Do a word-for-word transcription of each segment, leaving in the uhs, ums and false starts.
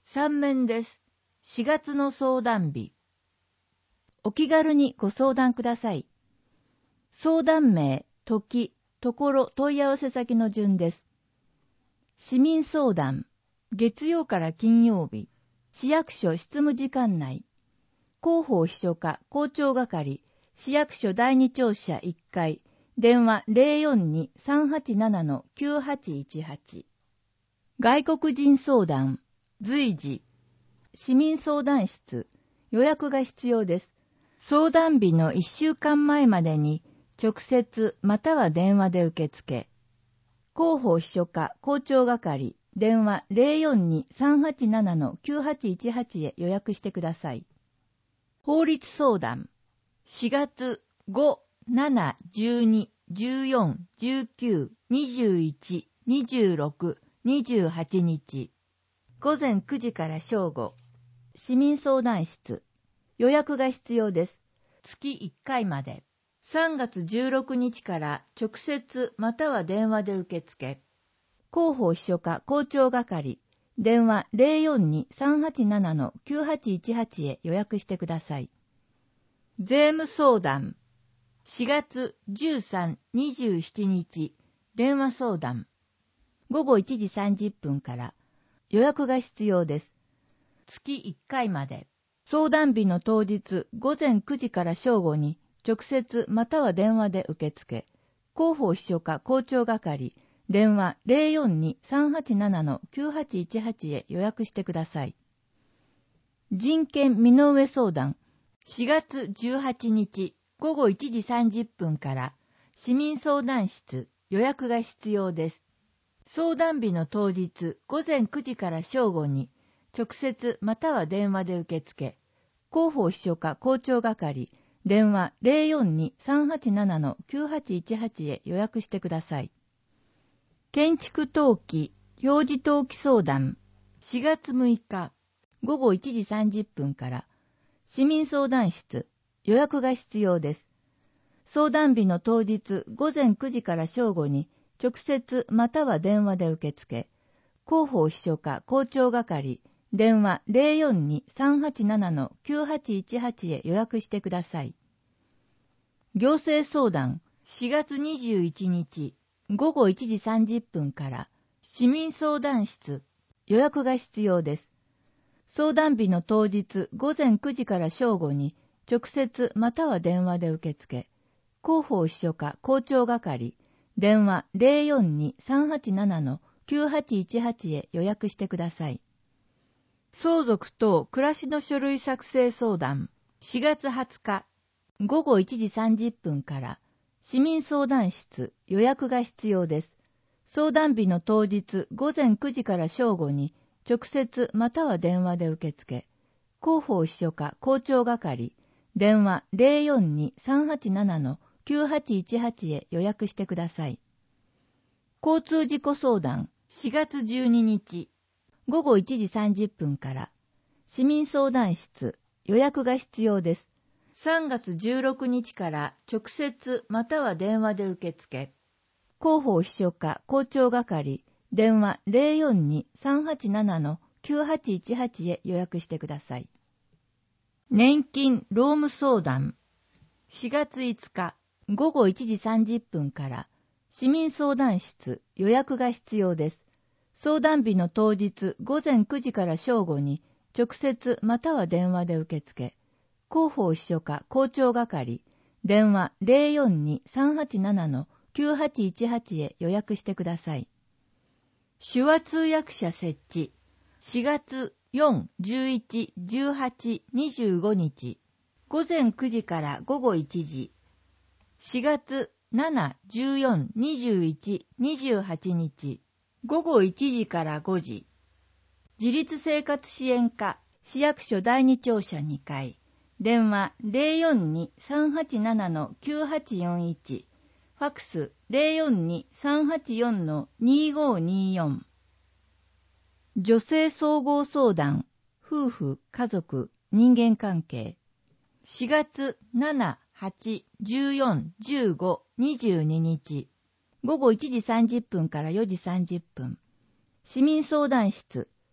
三面です。しがつの相談日。お気軽にご相談ください。相談名、時、ところ、問い合わせ先の順です。市民相談、月曜から金曜日、市役所執務時間内、広報秘書課校長係、市役所第二庁舎いっかい、電話 ゼロよんに さんはちなな きゅうはちいちはち。外国人相談、随時、市民相談室、予約が必要です。相談日のいっしゅうかんまえまでに直接または電話で受付。広報秘書課校長係、電話 ゼロよんに さんはちなな きゅうはちいちはち へ予約してください。法律相談、しがつご、しち、じゅうに、じゅうよん、じゅうく、にじゅういち、にじゅうろく、にじゅうはちにち、ごぜんくじから正午、市民相談室、予約が必要です。月いっかいまで。さんがつじゅうろくにちから直接または電話で受付。広報秘書課校長係、電話 ゼロよんに さんはちなな きゅうはちいちはち へ予約してください。税務相談、しがつじゅうさん、にじゅうしちにち、電話相談。ごごいちじさんじゅっぷんから予約が必要です。月いっかいまで。相談日の当日ごぜんくじから正午に直接または電話で受付。広報秘書課校長係、電話 ゼロよんに さんはちなな きゅうはちいちはち へ予約してください。人権身の上相談、しがつじゅうはちにちごごいちじさんじゅっぷんから市民相談室、予約が必要です。相談日の当日ごぜんくじから正午に直接または電話で受付。広報秘書課校長係、電話 ゼロよんに さんはちなな きゅうはちいちはち へ予約してください。建築登記、表示登記相談、しがつむいかごごいちじさんじゅっぷんから市民相談室、予約が必要です。相談日の当日ごぜんくじから正午に直接または電話で受付。広報秘書課校長係、電話 ゼロよんに さんはちなな きゅうはちいちはち へ予約してください。行政相談、しがつにじゅういちにちごごいちじさんじゅっぷんから市民相談室、予約が必要です。相談日の当日ごぜんくじから正午に直接または電話で受付。広報秘書課校長係、電話 ゼロよんに さんはちなな きゅうはちいちはち へ予約してください。相続等暮らしの書類作成相談、しがつはつかごごいちじさんじゅっぷんから市民相談室、予約が必要です。相談日の当日ごぜんくじから正午に直接または電話で受付。広報秘書課校長係、電話 ゼロよんに さんはちなな きゅうはちいちはち へ予約してください。交通事故相談、しがつじゅうににちごごいちじさんじゅっぷんから市民相談室、予約が必要です。さんがつじゅうろくにちから直接または電話で受付。広報秘書課校長係、電話 ゼロよんに さんはちなな きゅうはちいちはち へ予約してください。年金労務相談、しがついつかごごいちじさんじゅっぷんから市民相談室、予約が必要です。相談日の当日ごぜんくじから正午に直接または電話で受付。広報秘書課校長係、電話 ゼロよんに さんはちなな きゅうはちいちはち へ予約してください。手話通訳者設置、しがつよん、じゅういち、じゅうはち、にじゅうごにち、ごぜんくじからごごいちじ、しがつしち、じゅうよん、にじゅういち、にじゅうはちにち、ごごいちじからごじ、自立生活支援課、市役所第二庁舎にかい、電話 ゼロよんに さんはちなな きゅうはちよんいち、ファックス ゼロよんに さんはちよん にごによん。女性総合相談、夫婦、家族、人間関係。しがつしち、はち、じゅうよん、じゅうご、にじゅうににち、ごごいちじさんじゅっぷんからよじさんじゅっぷん。市民相談室。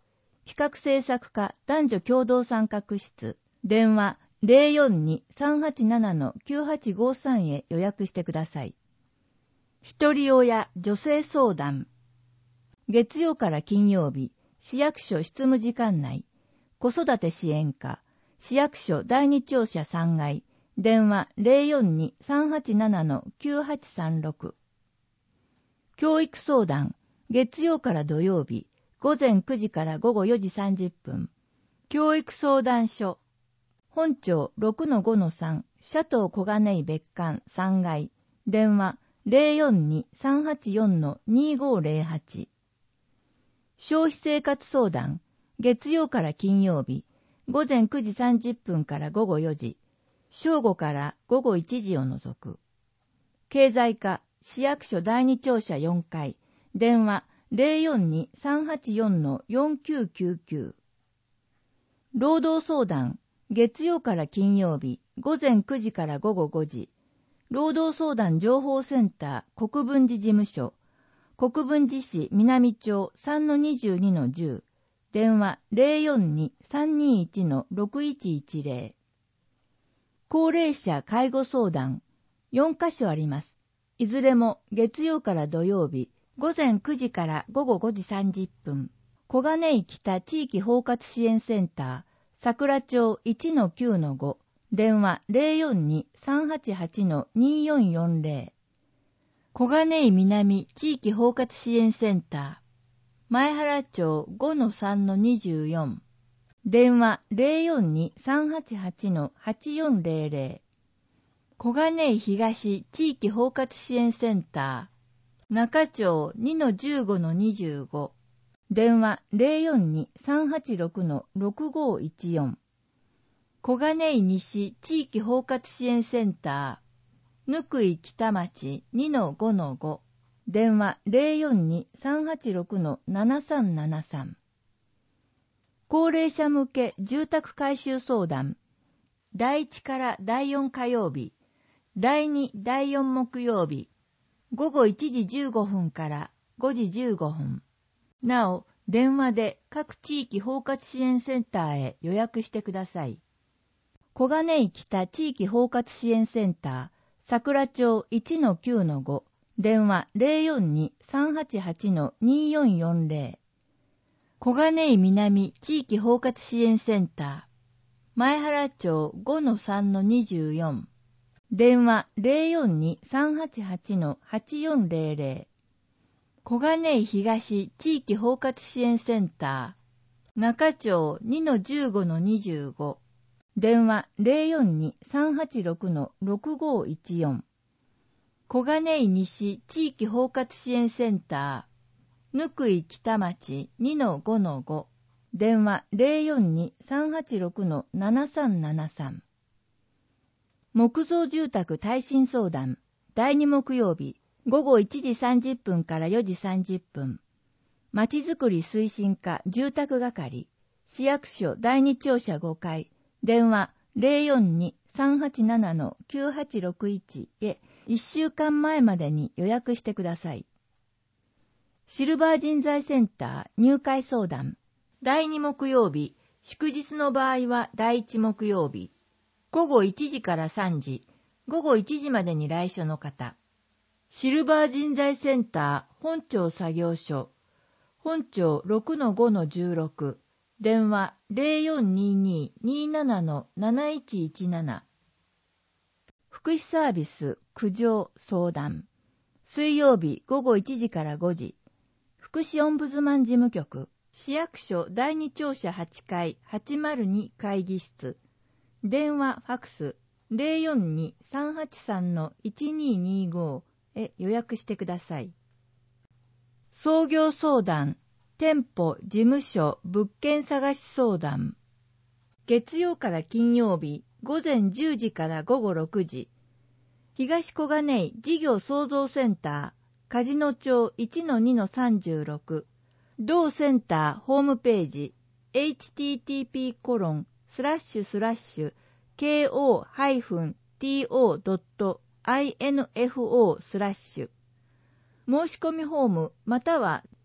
企画制作課男女共同参画室、電話 ゼロよんに さんはちなな きゅうはちごさん へ予約してください。一人親女性相談。月曜から金曜日、市役所執務時間内、子育て支援課、市役所だいに庁舎さんがい、電話 ゼロよんに さんはちなな きゅうはちさんろく。教育相談。月曜から土曜日、ごぜんくじからごごよじさんじゅっぷん。教育相談所。本庁 ろくのごのさん、シャトー小金井別館さんがい、電話 ゼロよんに さんはちよん にごゼロはち。消費生活相談。月曜から金曜日、ごぜんくじさんじゅっぷんからごごよじ、正午からごごいちじを除く。経済課、市役所だいに庁舎よんかい、電話 ゼロよんに さんはちよん よんきゅうきゅうきゅう。労働相談。月曜から金曜日、ごぜんくじからごごごじ、労働相談情報センター国分寺事務所、国分寺市南町 さんのにじゅうにのじゅう、電話 ゼロよんに さんにいち ろくいちいちゼロ。高齢者介護相談。よんかしょあります。いずれも月曜から土曜日、ごぜんくじからごごごじさんじゅっぷん。小金井北地域包括支援センター、桜町 いちのきゅうのご、電話 ゼロよんに さんはちはち によんよんゼロ。小金井南地域包括支援センター、前原町 ごのさんのにじゅうよん、電話 ゼロよんに さんはちはち はちよんゼロゼロ。小金井東地域包括支援センター、中町 にのじゅうごのにじゅうご、電話 ゼロよんに さんはちろく ろくごいちよん。小金井西地域包括支援センター、ぬくい北町 にのごのご、電話 ゼロよんに さんはちろく ななさんななさん。高齢者向け住宅改修相談。だいいちからだいよん火曜日、だいに、だいよん木曜日、ごごいちじじゅうごふんからごじじゅうごふん。なお、電話で各地域包括支援センターへ予約してください。小金井北地域包括支援センター、桜町 いちのきゅうのご、電話 ゼロよんに さんはちはち によんよんゼロ。小金井南地域包括支援センター、前原町 ごのさんのにじゅうよん、電話 ゼロよんに さんはちはち はちよんゼロゼロ。小金井東地域包括支援センター、中町 にのじゅうごのにじゅうご、電話 ゼロよんに さんはちろく ろくごいちよん。小金井西地域包括支援センター、ぬくい北町 にのごのご、電話 ゼロよんに さんはちろく ななさんななさん。木造住宅耐震相談。だいに木曜日、ごごいちじさんじゅっぷんからよじさんじゅっぷん。まちづくり推進課住宅係、市役所だいに庁舎ごかい、電話 ゼロよんに さんはちなな きゅうはちろくいち へいっしゅうかんまえまでに予約してください。シルバー人材センター入会相談。だいに木曜日、祝日の場合はだいいち木曜日、ごごいちじからさんじ、ごごいちじまでに来所の方。シルバー人材センター本庁作業所、本庁 ろくのごのじゅうろく、電話 ゼロよんにに になな なないちいちなな。福祉サービス苦情相談。水曜日ごごいちじからごじ、福祉オンブズマン事務局、市役所だいに庁舎はちかいはちまるに会議室、電話ファクス ゼロよんに さんはちさん いちににごへ予約してください。創業相談、店舗、事務所、物件探し相談。月曜から金曜日、ごぜんじゅうじからごごろくじ、東小金井事業創造センター、梶野町 いちのにのさんじゅうろく、同センターホームページ、エイチティーティーピーコロンスラッシュスラッシュケーオーハイフンティーオードットアイエヌエフオースラッシュ申し込みフォームまたは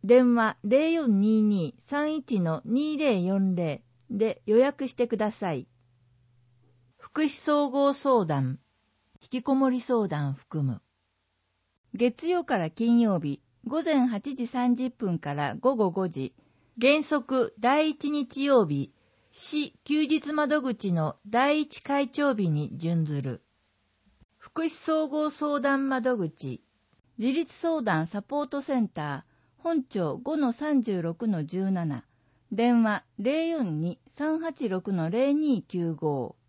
電話 ゼロよんにーにーさんいちのにーゼロよんゼロ で予約してください。福祉総合相談、引きこもり相談含む。月曜から金曜日、午前はちじさんじゅっぷんから午後ごじ、原則第一日曜日、市休日窓口の第一会長日に準ずる。福祉総合相談窓口、自立相談サポートセンター、本庁 ごのさんじゅうろくのじゅうなな、電話 ゼロよんにーさんはちろくのゼロにーきゅうご。